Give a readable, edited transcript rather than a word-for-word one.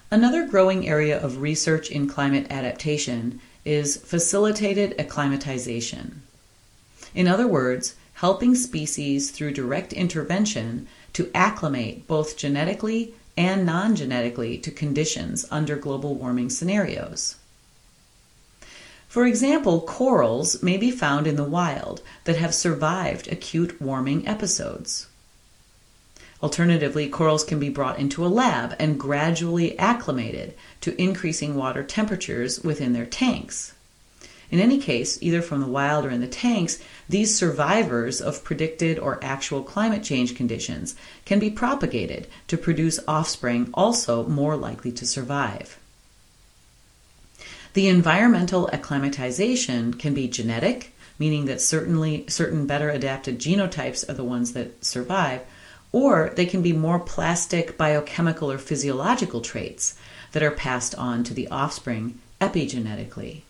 Another growing area of research in climate adaptation is facilitated acclimatization. In other words, helping species through direct intervention to acclimate both genetically and non-genetically to conditions under global warming scenarios. For example, corals may be found in the wild that have survived acute warming episodes. Alternatively, corals can be brought into a lab and gradually acclimated to increasing water temperatures within their tanks. In any case, either from the wild or in the tanks, these survivors of predicted or actual climate change conditions can be propagated to produce offspring also more likely to survive. The environmental acclimatization can be genetic, meaning that certain better adapted genotypes are the ones that survive, or they can be more plastic, biochemical, or physiological traits that are passed on to the offspring epigenetically.